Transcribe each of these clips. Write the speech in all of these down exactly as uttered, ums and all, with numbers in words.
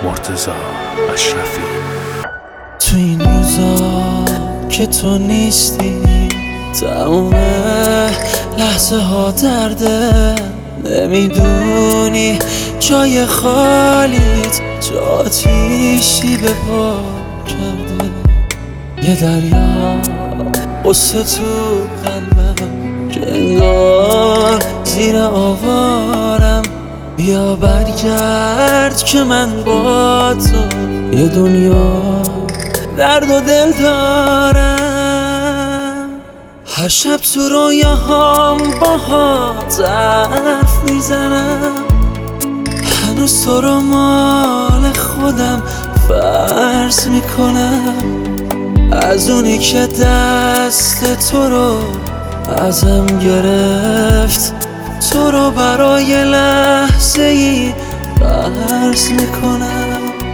مرتضی اشرفی. تو این روزا که تو نیستی تموم لحظه ها درده، نمیدونی جای خالیت چه آتیشی به پا کرده. یه دریا قصه تو قلبم که انگار زیر آوارم. بیا برگرد که من با تو یه دنیا درد و دل دارم. هر شب تو رویاهام باهات حرف میزنم، هنوز تو رو مال خودم فرض میکنم. از اونی که دست تو رو ازم گرفت، تو رو برای لحظه ای قرض میکنم.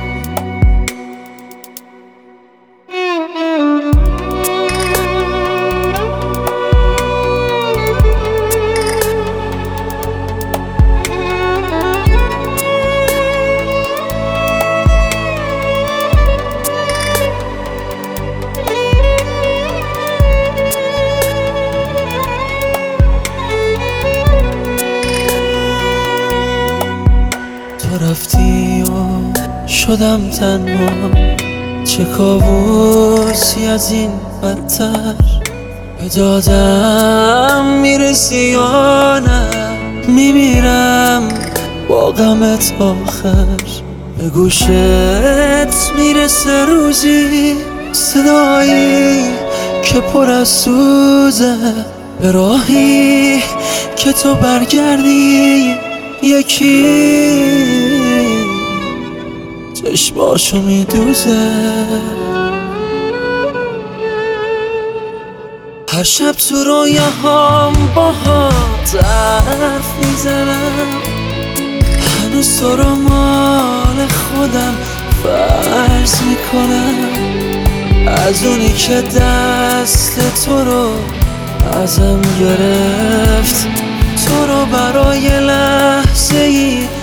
تو رفتی و شدم تنها، چه کابوسی از این بدتر. به دادم میرسی یا نه، میمیرم با غمت آخر. به گوشت میرسه روزی صدایی که پر از سوزه، به راهی که تو برگردی یکی چشماشو میدوزه. هر شب تو رویاهام باهات حرف میزنم، هنوز تو رو مال خودم فرض میکنم. از اونی که دست تو رو ازم گرفت، تو رو برای لحظه ای